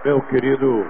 Meu querido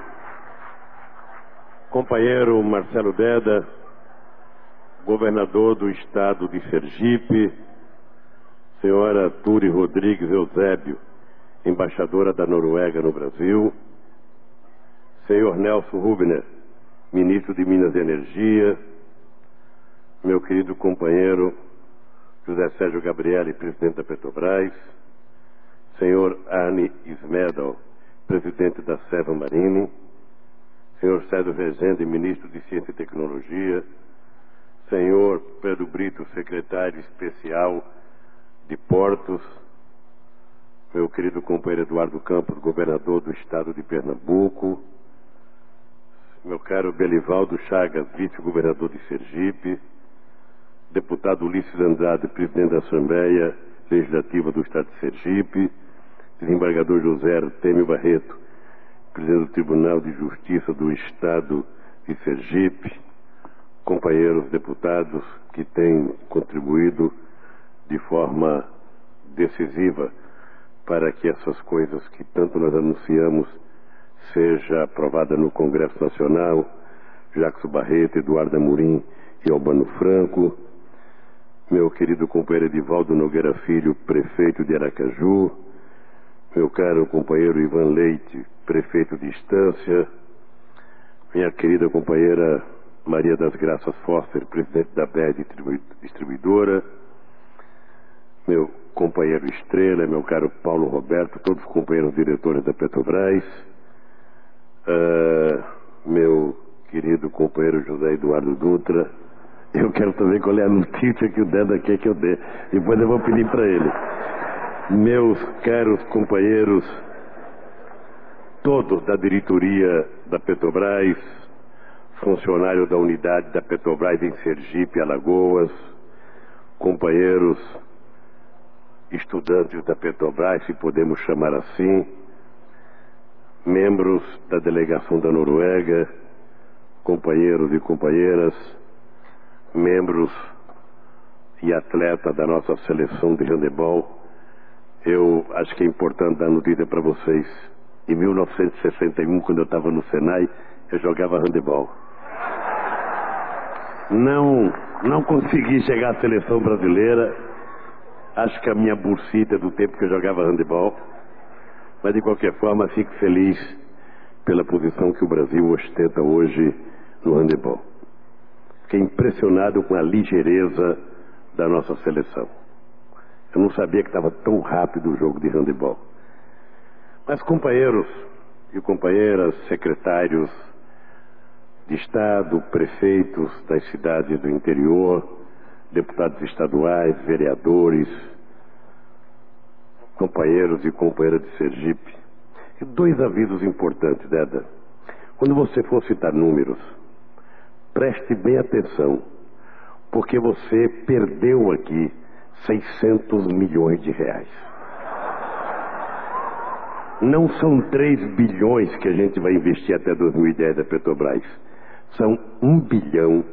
companheiro Marcelo Deda, governador do estado de Sergipe, senhora Turi Rodrigues Eusébio, embaixadora da Noruega no Brasil, senhor Nelson Rubner, ministro de Minas e Energia, meu querido companheiro José Sérgio Gabrielli, presidente da Petrobras, senhor Arne Smedal, presidente da Seva Marini, senhor César Rezende, ministro de Ciência e Tecnologia, senhor Pedro Brito, secretário especial de Portos, meu querido companheiro Eduardo Campos, governador do estado de Pernambuco, meu caro Belivaldo Chagas, vice-governador de Sergipe, deputado Ulisses Andrade, presidente da Assembleia Legislativa do estado de Sergipe, desembargador José Artemio Barreto, presidente do Tribunal de Justiça do estado de Sergipe, companheiros deputados que têm contribuído de forma decisiva para que essas coisas que tanto nós anunciamos seja aprovada no Congresso Nacional, Jacques Barreto, Eduardo Amorim e Albano Franco, meu querido companheiro Edivaldo Nogueira Filho, prefeito de Aracaju, meu caro companheiro Ivan Leite, prefeito de Estância, minha querida companheira Maria das Graças Foster, presidente da BR Distribuidora, meu companheiro Estrela, meu caro Paulo Roberto, todos os companheiros diretores da Petrobras, meu querido companheiro José Eduardo Dutra. Eu quero saber qual é a notícia que o Deda quer que eu dê, depois eu vou pedir para ele. Meus caros companheiros, todos da diretoria da Petrobras, funcionário da unidade da Petrobras em Sergipe, Alagoas, companheiros estudantes da Petrobras, se podemos chamar assim, membros da delegação da Noruega, companheiros e companheiras, membros e atletas da nossa seleção de handebol. Eu acho que é importante dar notícia para vocês. Em 1961, quando eu estava no Senai, eu jogava handebol. Não consegui chegar à seleção brasileira. Acho que a minha bursita é do tempo que eu jogava handebol. Mas, de qualquer forma, fico feliz pela posição que o Brasil ostenta hoje no handebol. Fiquei impressionado com a ligeireza da nossa seleção. Eu não sabia que estava tão rápido o jogo de handebol. Mas companheiros e companheiras, secretários de Estado, prefeitos das cidades do interior, deputados estaduais, vereadores, companheiros e companheiras de Sergipe. E dois avisos importantes, Deda. Quando você for citar números, preste bem atenção, porque você perdeu aqui 600 milhões de reais. Não são 3 bilhões que a gente vai investir até 2010 da Petrobras. São 1 bilhão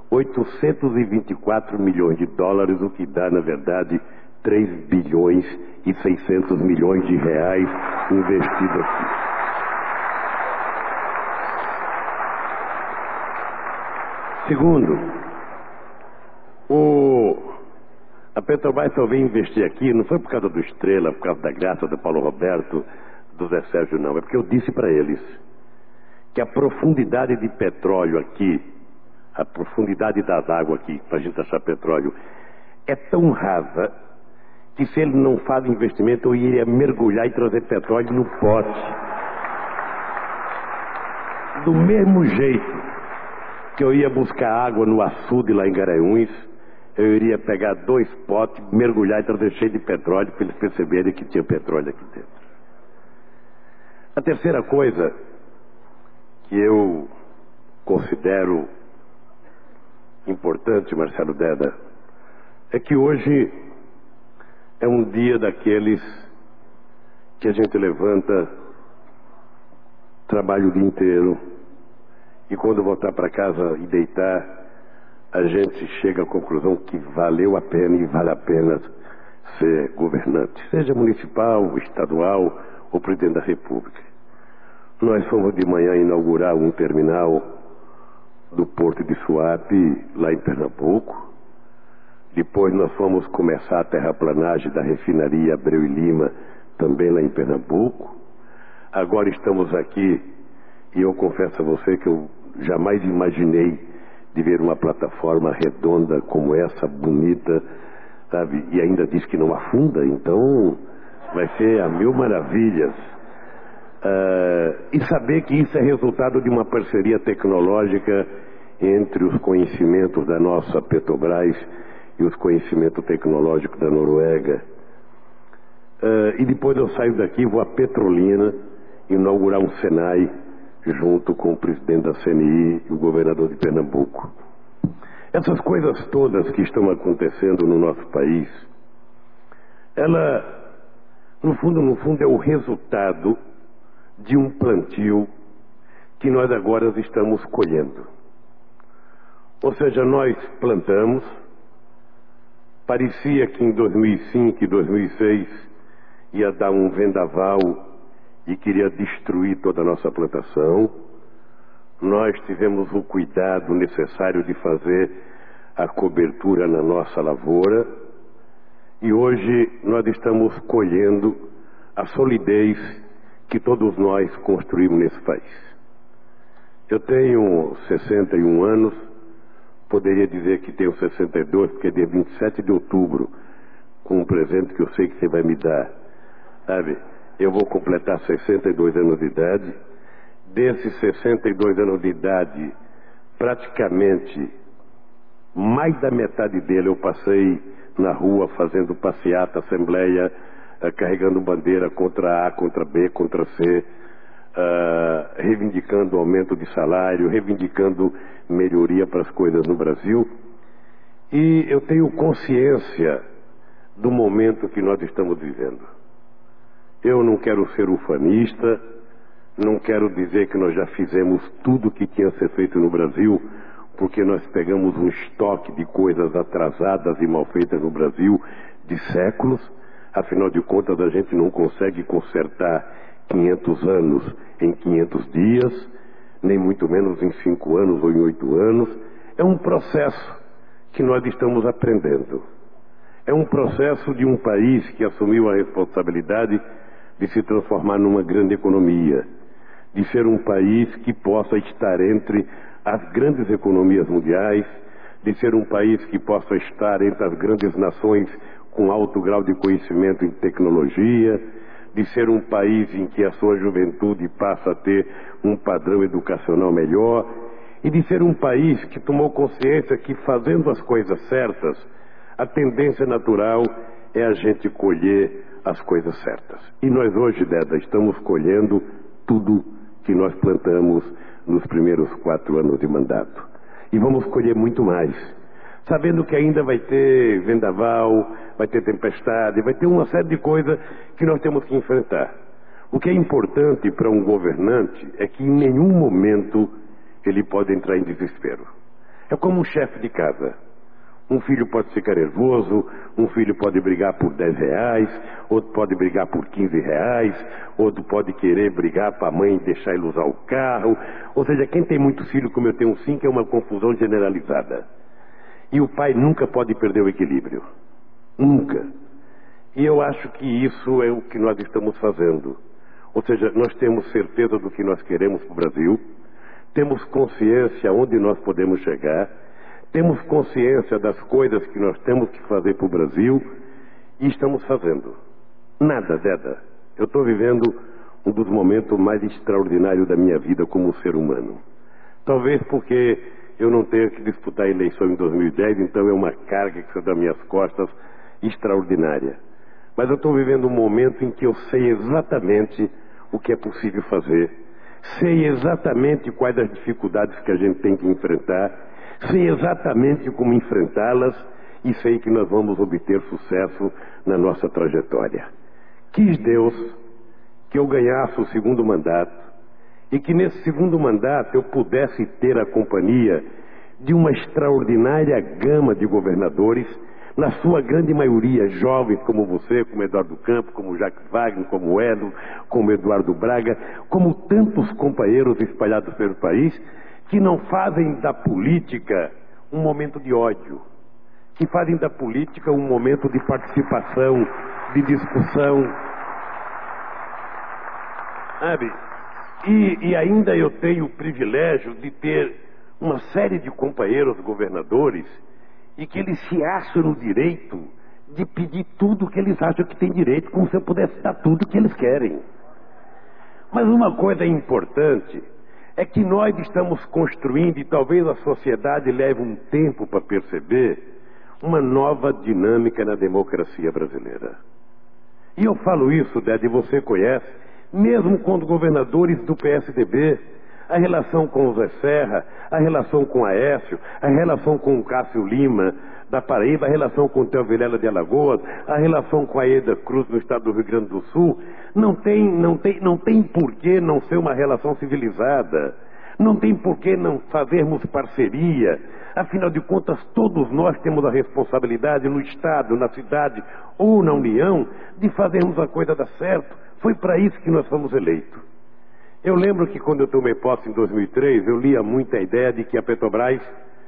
824 milhões de dólares, o que dá, na verdade, 3 bilhões e 600 milhões de reais investidos aqui. Segundo, a Petrobras só veio investir aqui, não foi por causa do Estrela, por causa da Graça, do Paulo Roberto, do Zé Sérgio, não. É porque eu disse para eles que a profundidade de petróleo aqui, a profundidade das águas aqui, para a gente achar petróleo, é tão rasa que se ele não faz investimento, eu iria mergulhar e trazer petróleo no pote. Do mesmo jeito que eu ia buscar água no açude lá em Garanhuns, eu iria pegar 2 potes, mergulhar e trazer cheio de petróleo para eles perceberem que tinha petróleo aqui dentro. A terceira coisa que eu considero importante, Marcelo Deda, é que hoje é um dia daqueles que a gente levanta, trabalha o dia inteiro, e quando voltar para casa e deitar, a gente chega à conclusão que valeu a pena e vale a pena ser governante, seja municipal, estadual ou presidente da República. Nós fomos de manhã inaugurar um terminal do Porto de Suape, lá em Pernambuco. Depois nós fomos começar a terraplanagem da refinaria Abreu e Lima, também lá em Pernambuco. Agora estamos aqui, e eu confesso a você que eu jamais imaginei de ver uma plataforma redonda como essa, bonita, sabe? E ainda diz que não afunda, então vai ser a mil maravilhas. E saber que isso é resultado de uma parceria tecnológica entre os conhecimentos da nossa Petrobras e os conhecimentos tecnológicos da Noruega. E depois eu saio daqui e vou a Petrolina inaugurar um Senai junto com o presidente da CNI e o governador de Pernambuco. Essas coisas todas que estão acontecendo no nosso país, ela, no fundo, é o resultado de um plantio que nós agora estamos colhendo. Ou seja, nós plantamos, parecia que em 2005 e 2006 ia dar um vendaval e queria destruir toda a nossa plantação. Nós tivemos o cuidado necessário de fazer a cobertura na nossa lavoura e hoje nós estamos colhendo a solidez que todos nós construímos nesse país. Eu tenho 61 anos, poderia dizer que tenho 62, porque é dia 27 de outubro, com um presente que eu sei que você vai me dar, sabe? Eu vou completar 62 anos de idade. Desses 62 anos de idade, praticamente mais da metade dele eu passei na rua fazendo passeata, assembleia, carregando bandeira contra A, contra B, contra C, reivindicando aumento de salário, reivindicando melhoria para as coisas no Brasil. E eu tenho consciência do momento que nós estamos vivendo. Eu não quero ser ufanista, não quero dizer que nós já fizemos tudo que tinha a ser feito no Brasil, porque nós pegamos um estoque de coisas atrasadas e mal feitas no Brasil de séculos. Afinal de contas, a gente não consegue consertar 500 anos em 500 dias, nem muito menos em 5 anos ou em 8 anos. É um processo que nós estamos aprendendo. É um processo de um país que assumiu a responsabilidade de se transformar numa grande economia, de ser um país que possa estar entre as grandes economias mundiais, de ser um país que possa estar entre as grandes nações com alto grau de conhecimento em tecnologia, de ser um país em que a sua juventude passa a ter um padrão educacional melhor, e de ser um país que tomou consciência que, fazendo as coisas certas, a tendência natural é a gente colher as coisas certas. E nós hoje, Deda, estamos colhendo tudo que nós plantamos nos primeiros 4 anos de mandato. E vamos colher muito mais, sabendo que ainda vai ter vendaval, vai ter tempestade, vai ter uma série de coisas que nós temos que enfrentar. O que é importante para um governante é que em nenhum momento ele pode entrar em desespero. É como um chefe de casa. Um filho pode ficar nervoso, um filho pode brigar por R$10, outro pode brigar por R$15, outro pode querer brigar para a mãe deixar ele usar o carro. Ou seja, quem tem muitos filhos, como eu tenho 5, é uma confusão generalizada. E o pai nunca pode perder o equilíbrio. Nunca. E eu acho que isso é o que nós estamos fazendo. Ou seja, nós temos certeza do que nós queremos para o Brasil, temos consciência onde nós podemos chegar, temos consciência das coisas que nós temos que fazer para o Brasil e estamos fazendo. Nada, Deda. Eu estou vivendo um dos momentos mais extraordinários da minha vida como ser humano. Talvez porque eu não tenha que disputar a eleição em 2010, então é uma carga que está das minhas costas extraordinária. Mas eu estou vivendo um momento em que eu sei exatamente o que é possível fazer, sei exatamente quais as dificuldades que a gente tem que enfrentar, sei exatamente como enfrentá-las e sei que nós vamos obter sucesso na nossa trajetória. Quis Deus que eu ganhasse o segundo mandato e que nesse segundo mandato eu pudesse ter a companhia de uma extraordinária gama de governadores, na sua grande maioria, jovens como você, como Eduardo Campos, como Jacques Wagner, como Edo, como Eduardo Braga, como tantos companheiros espalhados pelo país, que não fazem da política um momento de ódio, que fazem da política um momento de participação, de discussão, sabe? E ainda eu tenho o privilégio de ter uma série de companheiros governadores e que eles se acham no direito de pedir tudo que eles acham que tem direito, como se eu pudesse dar tudo que eles querem. Mas uma coisa importante é que nós estamos construindo, e talvez a sociedade leve um tempo para perceber, uma nova dinâmica na democracia brasileira. E eu falo isso, Dede, você conhece, mesmo com os governadores do PSDB, a relação com o Zé Serra, a relação com o Aécio, a relação com o Cássio Lima da Paraíba, a relação com o Theo Vilela de Alagoas, a relação com a Eda Cruz no estado do Rio Grande do Sul, não tem por que não ser uma relação civilizada, não tem por que não fazermos parceria. Afinal de contas, todos nós temos a responsabilidade no estado, na cidade ou na União de fazermos a coisa dar certo. Foi para isso que nós fomos eleitos. Eu lembro que quando eu tomei posse em 2003, eu lia muito a ideia de que a Petrobras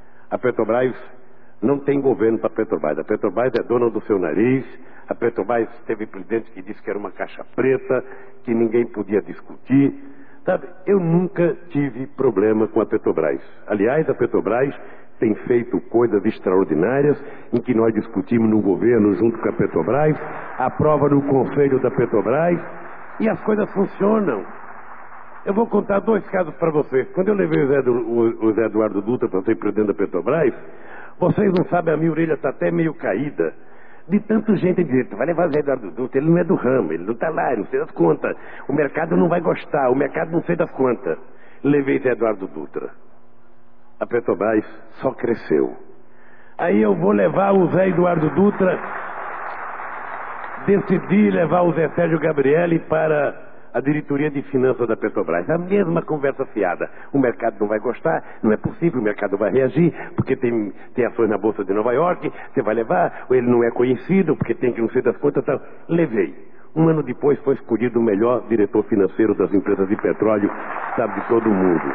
não tem governo para a Petrobras. A Petrobras é dona do seu nariz. A Petrobras teve presidente que disse que era uma caixa preta, que ninguém podia discutir. Sabe, eu nunca tive problema com a Petrobras. Aliás, a Petrobras tem feito coisas extraordinárias em que nós discutimos no governo junto com a Petrobras, aprova no conselho da Petrobras e as coisas funcionam. Eu vou contar dois casos para vocês. Quando eu levei o Zé Eduardo Dutra para ser presidente da Petrobras, vocês não sabem, a minha orelha está até meio caída de tanta gente dizer, vai levar o Zé Eduardo Dutra, ele não é do ramo, ele não está lá, ele não sei das contas, o mercado não vai gostar, o mercado não sei das contas. Levei Zé Eduardo Dutra. A Petrobras só cresceu. Aí eu vou levar o Zé Eduardo Dutra, decidi levar o Zé Sérgio Gabrielli para a diretoria de finanças da Petrobras. A mesma conversa fiada. O mercado não vai gostar, não é possível, o mercado vai reagir, porque tem ações na Bolsa de Nova York, você vai levar, ou ele não é conhecido, porque tem que não sei das quantas, tal. Levei. Um ano depois foi escolhido o melhor diretor financeiro das empresas de petróleo, sabe, de todo o mundo.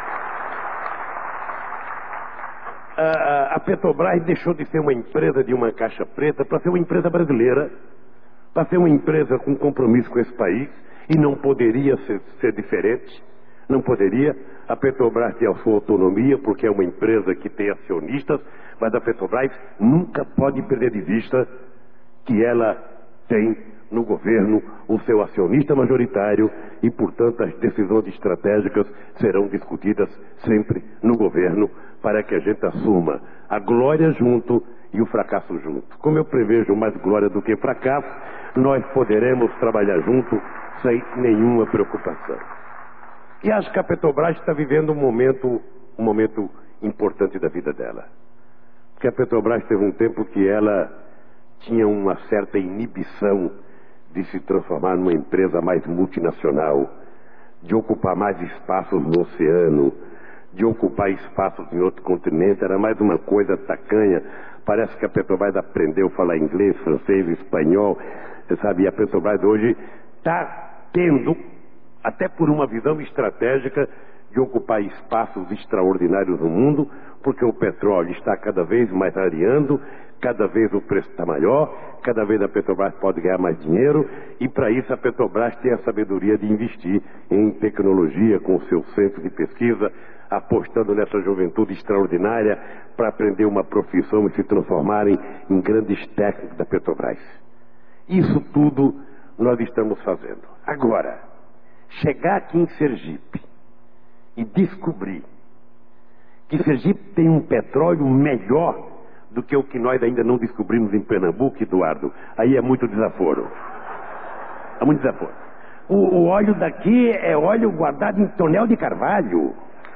A Petrobras deixou de ser uma empresa de uma caixa preta para ser uma empresa brasileira, para ser uma empresa com compromisso com esse país, e não poderia ser diferente, não poderia. A Petrobras tem a sua autonomia, porque é uma empresa que tem acionistas, mas a Petrobras nunca pode perder de vista que ela tem no governo o seu acionista majoritário e, portanto, as decisões estratégicas serão discutidas sempre no governo para que a gente assuma a glória junto e o fracasso junto. Como eu prevejo mais glória do que fracasso, nós poderemos trabalhar junto sem nenhuma preocupação. E acho que a Petrobras está vivendo um momento importante da vida dela. Porque a Petrobras teve um tempo que ela tinha uma certa inibição de se transformar numa empresa mais multinacional, de ocupar mais espaços no oceano, de ocupar espaços em outro continente. Era mais uma coisa tacanha. Parece que a Petrobras aprendeu a falar inglês, francês, espanhol, sabe? E a Petrobras hoje está tendo, até por uma visão estratégica, de ocupar espaços extraordinários no mundo, porque o petróleo está cada vez mais rareando, cada vez o preço está maior, cada vez a Petrobras pode ganhar mais dinheiro, e para isso a Petrobras tem a sabedoria de investir em tecnologia com o seu centro de pesquisa, apostando nessa juventude extraordinária para aprender uma profissão e se transformarem em grandes técnicos da Petrobras. Isso tudo nós estamos fazendo. Agora, chegar aqui em Sergipe e descobrir que Sergipe tem um petróleo melhor do que o que nós ainda não descobrimos em Pernambuco, Eduardo, aí é muito desaforo. É muito desaforo. O óleo daqui é óleo guardado em tonel de carvalho.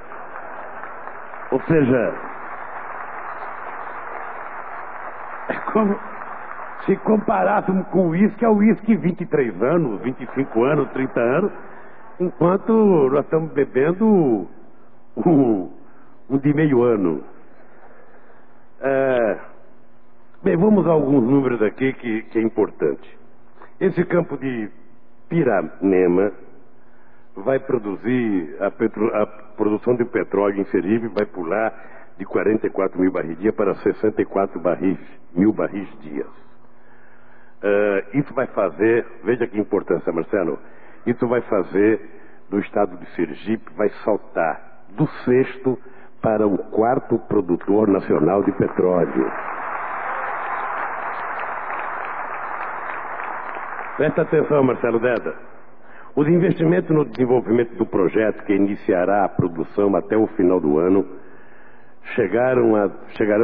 Ou seja, é como se comparássemos com o uísque, é o uísque 23 anos, 25 anos, 30 anos, enquanto nós estamos bebendo um de meio ano. Bem, vamos a alguns números aqui que é importante. Esse campo de Piranema vai produzir, a produção de petróleo em Sergipe vai pular de 44 mil barris dia para 64 mil barris dias. Isso vai fazer, veja que importância, Marcelo, isso vai fazer do estado de Sergipe, vai saltar do sexto para o quarto produtor nacional de petróleo. Presta atenção, Marcelo Deda. Os investimentos no desenvolvimento do projeto, que iniciará a produção até o final do ano, chegaram a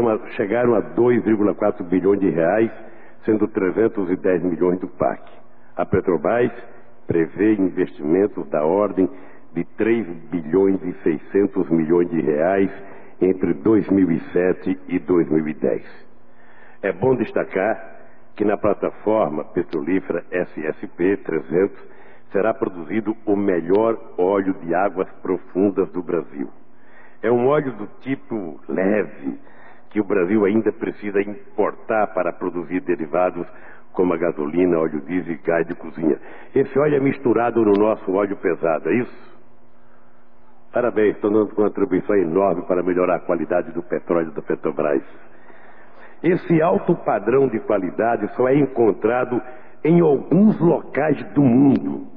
2,4 bilhões de reais, sendo 310 milhões do PAC. A Petrobras prevê investimentos da ordem de 3 bilhões e 600 milhões de reais entre 2007 e 2010. É bom destacar que na plataforma petrolífera SSP 300 será produzido o melhor óleo de águas profundas do Brasil. É um óleo do tipo leve, que o Brasil ainda precisa importar para produzir derivados como a gasolina, óleo diesel e gás de cozinha. Esse óleo é misturado no nosso óleo pesado, é isso? Parabéns, estão dando uma contribuição enorme para melhorar a qualidade do petróleo da Petrobras. Esse alto padrão de qualidade só é encontrado em alguns locais do mundo,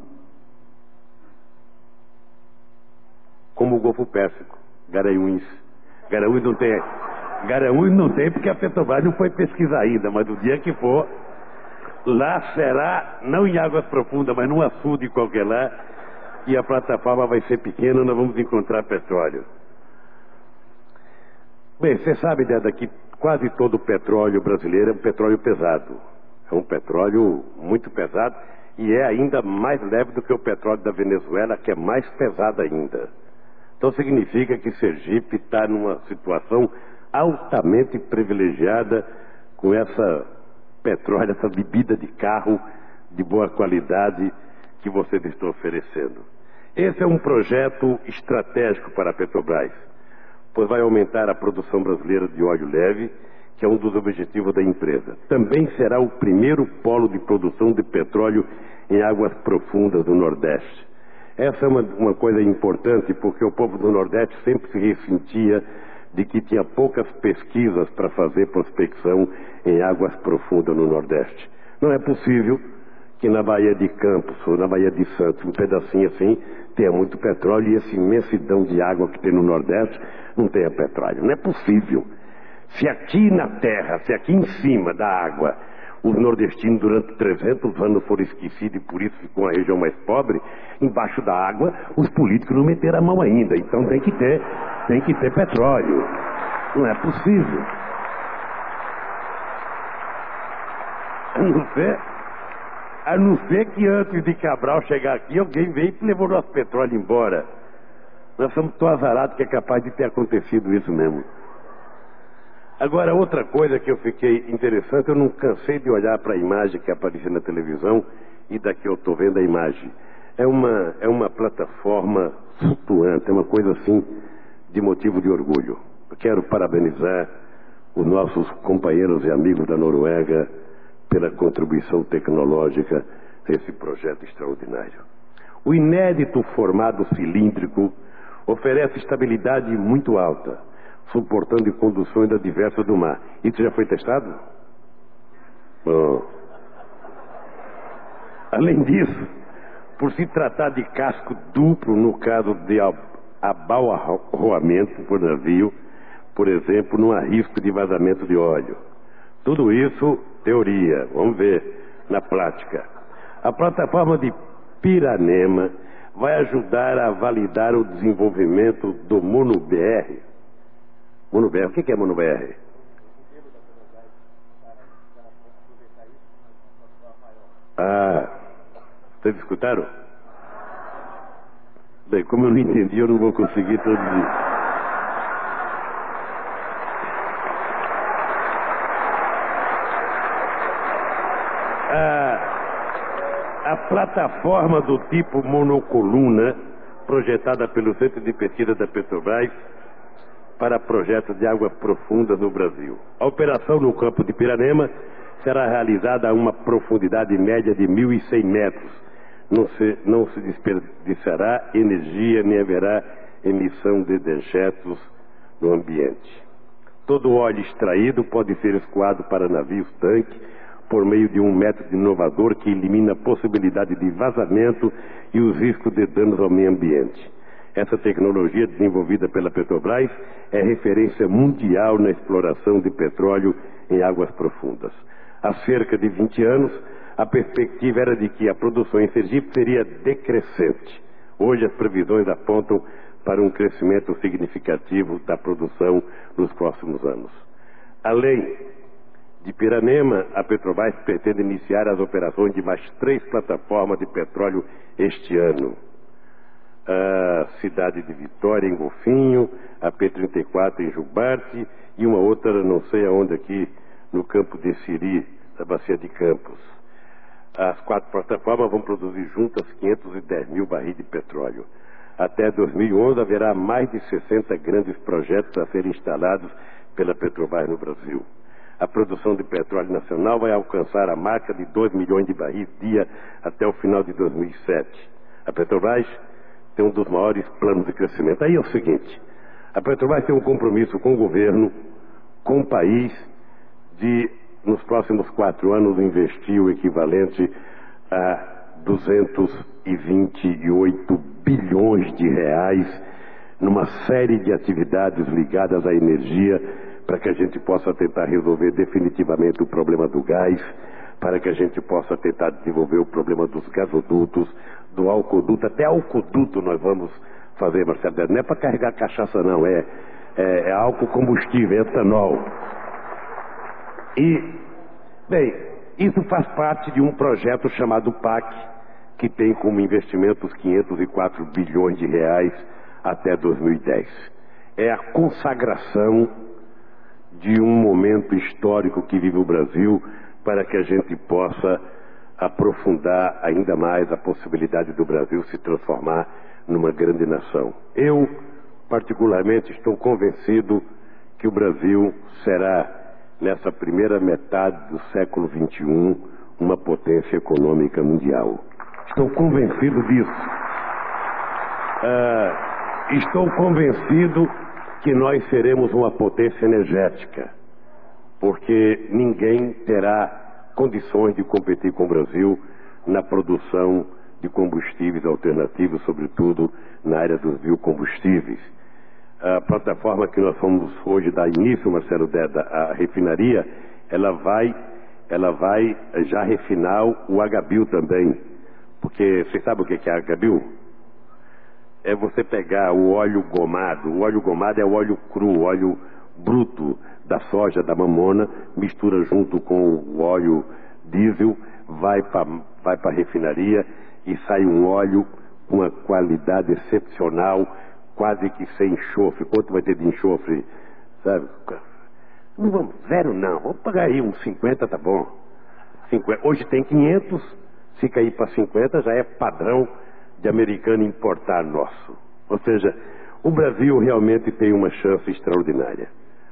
como o Golfo Pérsico, Garanhuns. Garanhuns não tem porque a Petrobras não foi pesquisar ainda, mas o dia que for, lá será, não em águas profundas, mas num açude qualquer lá, e a plataforma vai ser pequena, nós vamos encontrar petróleo. Bem, você sabe, Deda, que quase todo o petróleo brasileiro é um petróleo pesado. É um petróleo muito pesado e é ainda mais leve do que o petróleo da Venezuela, que é mais pesado ainda. Então significa que Sergipe está numa situação altamente privilegiada com essa petróleo, essa bebida de carro de boa qualidade que vocês estão oferecendo. Esse é um projeto estratégico para a Petrobras, pois vai aumentar a produção brasileira de óleo leve, que é um dos objetivos da empresa. Também será o primeiro polo de produção de petróleo em águas profundas do Nordeste. Essa é uma coisa importante, porque o povo do Nordeste sempre se ressentia de que tinha poucas pesquisas para fazer prospecção em águas profundas no Nordeste. Não é possível que na Baía de Campos ou na Baía de Santos, um pedacinho assim, tenha muito petróleo e essa imensidão de água que tem no Nordeste não tenha petróleo. Não é possível. Se aqui na terra, se aqui em cima da água, os nordestinos durante 300 anos foram esquecidos e por isso ficou uma região mais pobre, embaixo da água os políticos não meteram a mão ainda. Então tem que ter petróleo. Não é possível. A não ser que antes de Cabral chegar aqui, alguém veio e levou nosso petróleo embora. Nós somos tão azarados que é capaz de ter acontecido isso mesmo. Agora, outra coisa que eu fiquei interessante, eu não cansei de olhar para a imagem que aparecia na televisão e daqui eu estou vendo a imagem. É uma plataforma flutuante, é uma coisa assim de motivo de orgulho. Eu quero parabenizar os nossos companheiros e amigos da Noruega pela contribuição tecnológica desse projeto extraordinário. O inédito formato cilíndrico oferece estabilidade muito alta, suportando conduções adversas do mar. Isso já foi testado? Bom. Além disso, por se tratar de casco duplo no caso de abalroamento por navio, por exemplo, não há risco de vazamento de óleo. Tudo isso, teoria. Vamos ver na prática. A plataforma de Piranema vai ajudar a validar o desenvolvimento do MonoBR. MonoBR, o que é MonoBR? Vocês escutaram? Bem, como eu não entendi, eu não vou conseguir traduzir. A plataforma do tipo monocoluna, projetada pelo Centro de Pesquisa da Petrobras, para projetos de águas profundas no Brasil. A operação no campo de Piranema será realizada a uma profundidade média de 1.100 metros. Não se desperdiçará energia nem haverá emissão de dejetos no ambiente. Todo o óleo extraído pode ser escoado para navios-tanque por meio de um método inovador que elimina a possibilidade de vazamento e os riscos de danos ao meio ambiente. Essa tecnologia desenvolvida pela Petrobras é referência mundial na exploração de petróleo em águas profundas. Há cerca de 20 anos, a perspectiva era de que a produção em Sergipe seria decrescente. Hoje as previsões apontam para um crescimento significativo da produção nos próximos anos. Além de Piranema, a Petrobras pretende iniciar as operações de mais 3 plataformas de petróleo este ano. A cidade de Vitória, em Golfinho, a P-34 em Jubarte e uma outra, não sei aonde aqui, no campo de Siri, na Bacia de Campos. As 4 plataformas vão produzir juntas 510 mil barris de petróleo. Até 2011 haverá mais de 60 grandes projetos a serem instalados pela Petrobras no Brasil. A produção de petróleo nacional vai alcançar a marca de 2 milhões de barris dia até o final de 2007. A Petrobras tem um dos maiores planos de crescimento. Aí é o seguinte, a Petrobras tem um compromisso com o governo, com o país, de, nos próximos 4 anos, investir o equivalente a 228 bilhões de reais numa série de atividades ligadas à energia para que a gente possa tentar resolver definitivamente o problema do gás, para que a gente possa tentar desenvolver o problema dos gasodutos, do alcoduto, até alcoduto nós vamos fazer, Marcelo. Não é para carregar cachaça não, é álcool combustível, etanol. E, bem, isso faz parte de um projeto chamado PAC, que tem como investimento os 504 bilhões de reais até 2010. É a consagração de um momento histórico que vive o Brasil para que a gente possa aprofundar ainda mais a possibilidade do Brasil se transformar numa grande nação. Eu, particularmente, estou convencido que o Brasil será, nessa primeira metade do século XXI, uma potência econômica mundial. Estou convencido disso. Estou convencido que nós seremos uma potência energética, porque ninguém terá condições de competir com o Brasil na produção de combustíveis alternativos, sobretudo na área dos biocombustíveis. A plataforma que nós vamos hoje dar início, Marcelo Deda, a refinaria, ela vai já refinar o H-Bio também, porque você sabe o que é H-Bio? É você pegar o óleo gomado. O óleo gomado é o óleo cru, o óleo bruto da soja, da mamona, mistura junto com o óleo diesel, vai para a refinaria e sai um óleo com uma qualidade excepcional, quase que sem enxofre. Quanto vai ter de enxofre? Sabe? Não vamos, 0 não, vamos pagar aí uns 50, tá bom. 50. Hoje tem 500, se cair para 50 já é padrão de americano importar nosso. Ou seja, o Brasil realmente tem uma chance extraordinária.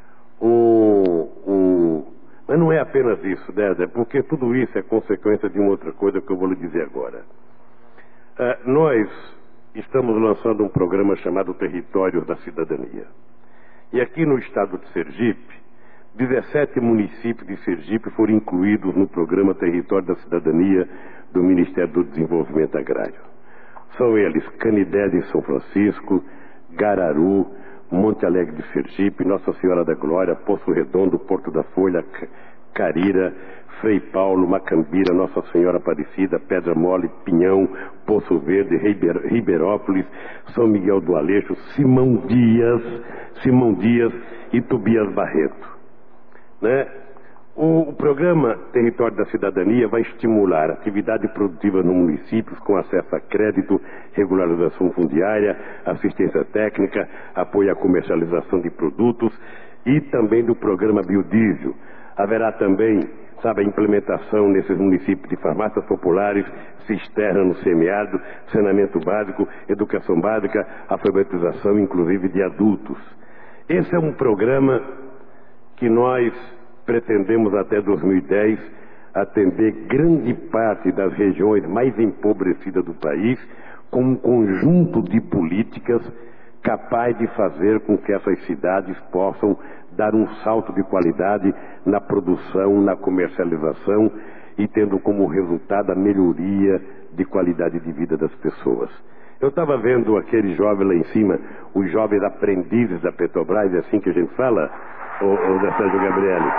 Mas não é apenas isso, Deda, porque tudo isso é consequência de uma outra coisa que eu vou lhe dizer agora. Nós estamos lançando um programa chamado Territórios da Cidadania. E aqui no estado de Sergipe, 17 municípios de Sergipe foram incluídos no programa Território da Cidadania do Ministério do Desenvolvimento Agrário. São eles Canidé de São Francisco, Gararu, Monte Alegre de Sergipe, Nossa Senhora da Glória, Poço Redondo, Porto da Folha, Carira, Frei Paulo, Macambira, Nossa Senhora Aparecida, Pedra Mole, Pinhão, Poço Verde, Ribeirópolis, São Miguel do Aleixo, Simão Dias e Tobias Barreto. Né? O programa Território da Cidadania vai estimular a atividade produtiva nos municípios com acesso a crédito, regularização fundiária, assistência técnica, apoio à comercialização de produtos e também do programa Biodiesel. Haverá também, a implementação nesses municípios de farmácias populares, cisterna no semiárido, saneamento básico, educação básica, alfabetização inclusive de adultos. Esse é um programa que nós pretendemos até 2010 atender grande parte das regiões mais empobrecidas do país com um conjunto de políticas capaz de fazer com que essas cidades possam dar um salto de qualidade na produção, na comercialização e tendo como resultado a melhoria de qualidade de vida das pessoas. Eu estava vendo aquele jovem lá em cima, os jovens aprendizes da Petrobras, é assim que a gente fala, o Sérgio Gabrielli.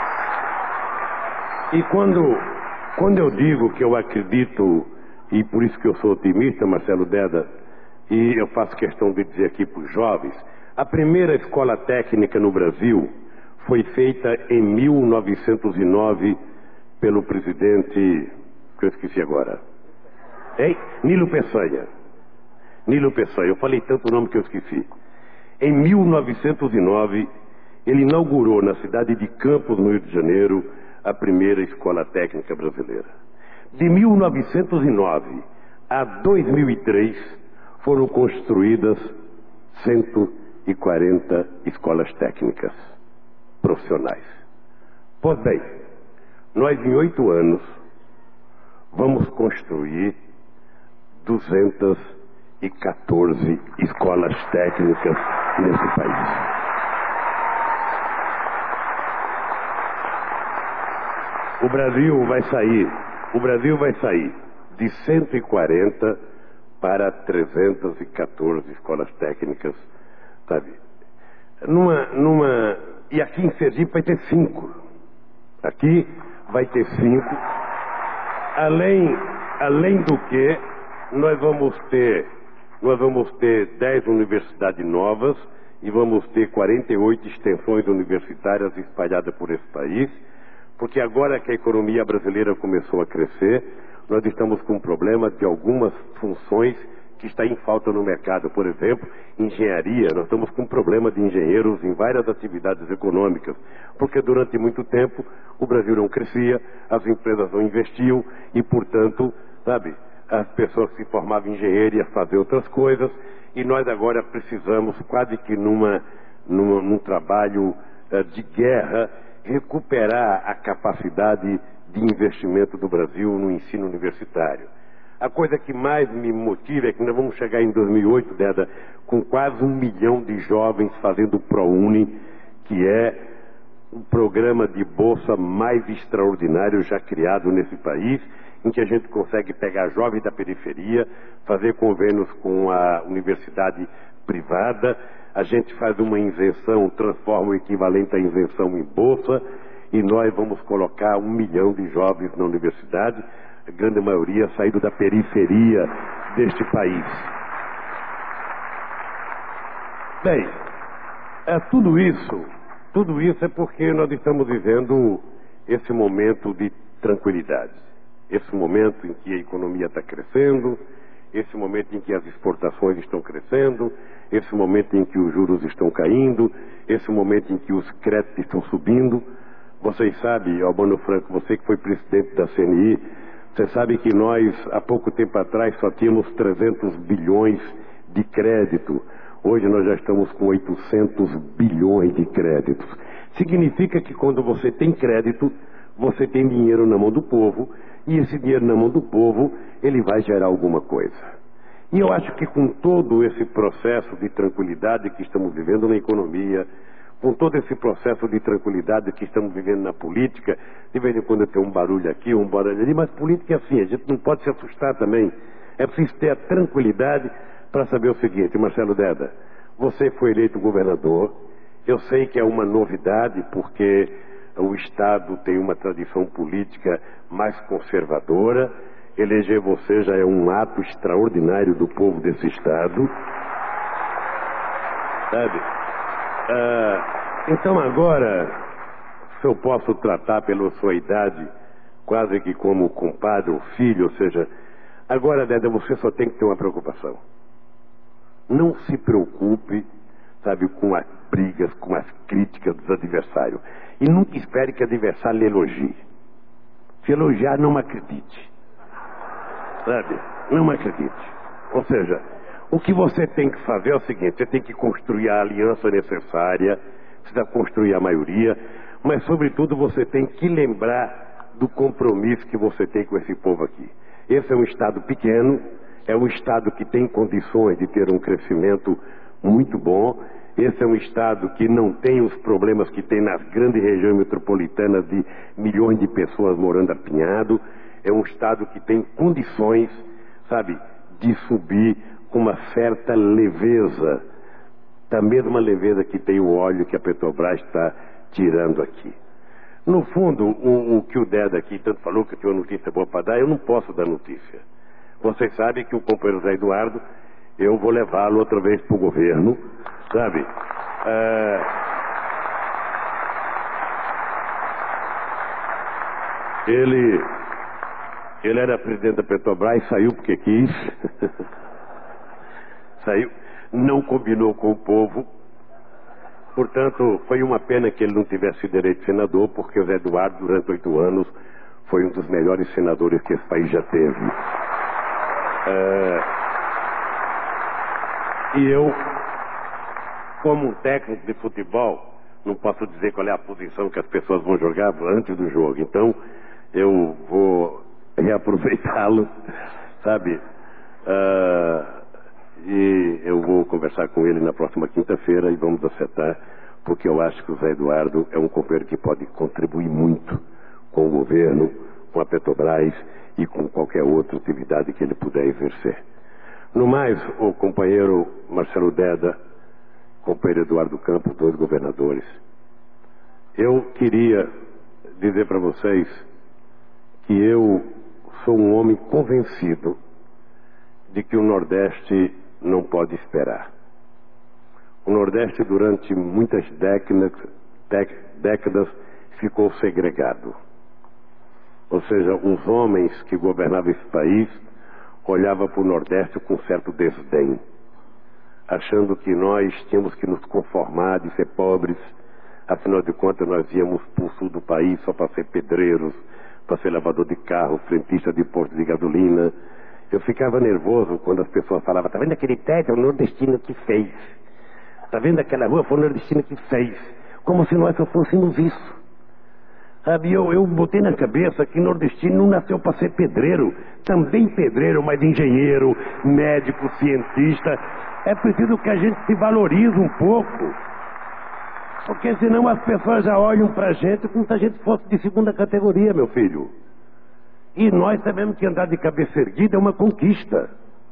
E quando eu digo que eu acredito, e por isso que eu sou otimista, Marcelo Deda, e eu faço questão de dizer aqui para os jovens, a primeira escola técnica no Brasil foi feita em 1909 pelo presidente, que eu esqueci agora, Nilo Peçanha. Nilo Peçanha, eu falei tanto o nome que eu esqueci. Em 1909, ele inaugurou na cidade de Campos, no Rio de Janeiro, a primeira escola técnica brasileira. De 1909 a 2003, foram construídas 140 escolas técnicas profissionais. Pois bem, nós em 8 anos vamos construir 214 escolas técnicas nesse país. O Brasil vai sair de 140 para 314 escolas técnicas, sabe? E aqui em Sergipe vai ter 5. Aqui vai ter 5. Além do que, nós vamos ter 10 universidades novas e vamos ter 48 extensões universitárias espalhadas por esse país, porque agora que a economia brasileira começou a crescer, nós estamos com um problema de algumas funções que está em falta no mercado. Por exemplo, engenharia, nós estamos com um problema de engenheiros em várias atividades econômicas, porque durante muito tempo o Brasil não crescia, as empresas não investiam e, portanto, sabe, as pessoas que se formavam em engenheiro iam fazer outras coisas, e nós agora precisamos, quase que num trabalho de guerra, recuperar a capacidade de investimento do Brasil no ensino universitário. A coisa que mais me motiva é que nós vamos chegar em 2008, Deda, com quase 1 milhão de jovens fazendo o ProUni, que é o programa de bolsa mais extraordinário já criado nesse país, em que a gente consegue pegar jovens da periferia, fazer convênios com a universidade privada, a gente faz uma isenção, transforma o equivalente à isenção em bolsa, e nós vamos colocar 1 milhão de jovens na universidade, a grande maioria saído da periferia deste país. Bem, tudo isso é porque nós estamos vivendo esse momento de tranquilidade, esse momento em que a economia está crescendo, esse momento em que as exportações estão crescendo, esse momento em que os juros estão caindo, esse momento em que os créditos estão subindo. Vocês sabem, Albano Franco, você que foi presidente da CNI, você sabe que nós, há pouco tempo atrás, só tínhamos 300 bilhões de crédito. Hoje nós já estamos com 800 bilhões de créditos. Significa que quando você tem crédito, você tem dinheiro na mão do povo, e esse dinheiro na mão do povo, ele vai gerar alguma coisa. E eu acho que com todo esse processo de tranquilidade que estamos vivendo na economia, com todo esse processo de tranquilidade que estamos vivendo na política, de vez em quando tem um barulho aqui, um barulho ali, mas política é assim, a gente não pode se assustar também. É preciso ter a tranquilidade para saber o seguinte, Marcelo Deda, você foi eleito governador, eu sei que é uma novidade, porque o Estado tem uma tradição política mais conservadora, eleger você já é um ato extraordinário do povo desse Estado, sabe? Então agora, se eu posso tratar pela sua idade quase que como compadre ou filho, ou seja, agora, Deda, você só tem que ter uma preocupação. Não se preocupe, sabe, com as brigas, com as críticas dos adversários. E nunca espere que o adversário lhe elogie. Se elogiar, não acredite. Sabe? Não acredite. Ou seja, O que você tem que fazer é o seguinte: você tem que construir a aliança necessária, precisa construir a maioria, mas sobretudo você tem que lembrar do compromisso que você tem com esse povo aqui. Esse é um estado pequeno, é um estado que tem condições de ter um crescimento muito bom. Esse é um estado que não tem os problemas que tem nas grandes regiões metropolitanas de milhões de pessoas morando apinhado. É um estado que tem condições, sabe, de subir com uma certa leveza, da mesma leveza que tem o óleo que a Petrobras está tirando aqui. No fundo, o que o Deda aqui tanto falou que eu tinha uma notícia boa para dar, eu não posso dar notícia. Vocês sabem que o companheiro Zé Eduardo, eu vou levá-lo outra vez para o governo, sabe? Ele era presidente da Petrobras, saiu porque quis, saiu, não combinou com o povo, portanto, foi uma pena que ele não tivesse sido eleito senador, porque o Zé Eduardo, durante 8 anos, foi um dos melhores senadores que esse país já teve. E eu, como um técnico de futebol, não posso dizer qual é a posição que as pessoas vão jogar antes do jogo. Então, eu vou reaproveitá-lo, sabe? E eu vou conversar com ele na próxima quinta-feira e vamos acertar, porque eu acho que o Zé Eduardo é um companheiro que pode contribuir muito com o governo, com a Petrobras e com qualquer outra atividade que ele puder exercer. No mais, o companheiro Marcelo Deda, companheiro Eduardo Campos, 2 governadores, eu queria dizer para vocês que eu sou um homem convencido de que o Nordeste não pode esperar. O Nordeste, durante muitas décadas ficou segregado. Ou seja, os homens que governavam esse país olhavam para o Nordeste com certo desdém, achando que nós tínhamos que nos conformar de ser pobres. Afinal de contas, nós íamos para o sul do país só para ser pedreiros, para ser lavador de carro, frentista de posto de gasolina. Eu ficava nervoso quando as pessoas falavam: tá vendo aquele prédio? É o nordestino que fez. Tá vendo aquela rua? Foi o nordestino que fez. Como se nós só fôssemos isso. Sabe, eu botei na cabeça que nordestino não nasceu para ser pedreiro. Também pedreiro, mas engenheiro, médico, cientista. É preciso que a gente se valorize um pouco. Porque senão as pessoas já olham pra gente como se a gente fosse de segunda categoria, meu filho. E nós sabemos que andar de cabeça erguida é uma conquista.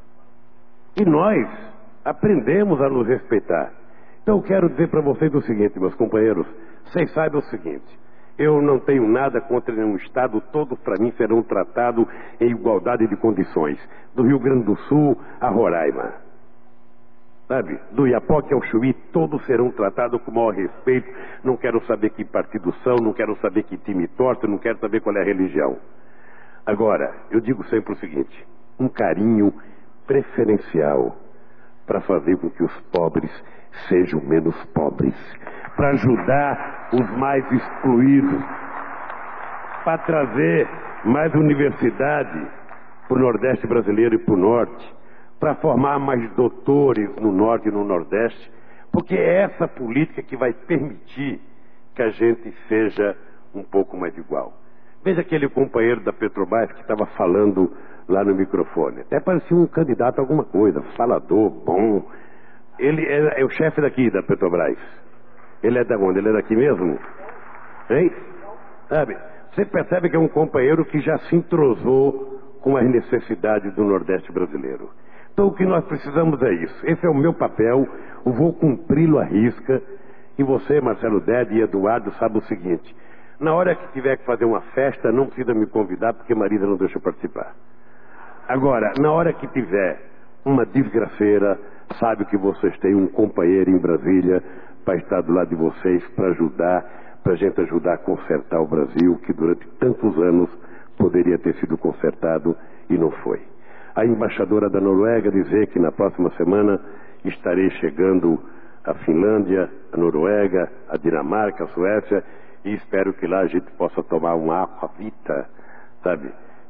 E nós aprendemos a nos respeitar. Então eu quero dizer para vocês o seguinte, meus companheiros. Vocês saibam o seguinte: eu não tenho nada contra nenhum estado. Todos para mim serão tratados em igualdade de condições. Do Rio Grande do Sul a Roraima, sabe? Do Iapoque ao Chuí, todos serão tratados com o maior respeito. Não quero saber que partido são, não quero saber que time torce, não quero saber qual é a religião. Agora, eu digo sempre o seguinte: um carinho preferencial para fazer com que os pobres sejam menos pobres, para ajudar os mais excluídos, para trazer mais universidade para o Nordeste brasileiro e para o Norte, para formar mais doutores no Norte e no Nordeste, porque é essa política que vai permitir que a gente seja um pouco mais igual. Veja aquele companheiro da Petrobras que estava falando lá no microfone. Até parecia um candidato a alguma coisa, falador, bom. Ele é o chefe daqui da Petrobras. Ele é da onde? Ele é daqui mesmo? Hein? Sabe? Você percebe que é um companheiro que já se entrosou com as necessidades do Nordeste brasileiro. Então o que nós precisamos é isso. Esse é o meu papel, eu vou cumpri-lo à risca. E você, Marcelo Deda e Eduardo, sabe o seguinte: na hora que tiver que fazer uma festa, não precisa me convidar, porque Marisa não deixa eu participar. Agora, na hora que tiver uma desgraceira, sabe que vocês têm um companheiro em Brasília para estar do lado de vocês, para ajudar, para a gente ajudar a consertar o Brasil, que durante tantos anos poderia ter sido consertado e não foi. A embaixadora da Noruega dizer que na próxima semana estarei chegando à Finlândia, à Noruega, à Dinamarca, à Suécia, e espero que lá a gente possa tomar um aquavita, sabe?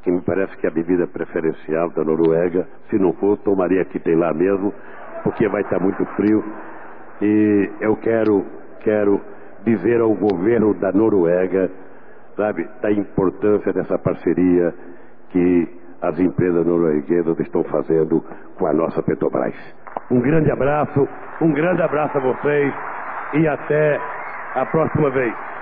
que me parece que é a bebida preferencial da Noruega. Se não for, tomaria que tem lá mesmo, porque vai estar muito frio. E eu quero dizer ao governo da Noruega, sabe, da importância dessa parceria que as empresas norueguesas estão fazendo com a nossa Petrobras. Um grande abraço a vocês e até a próxima vez.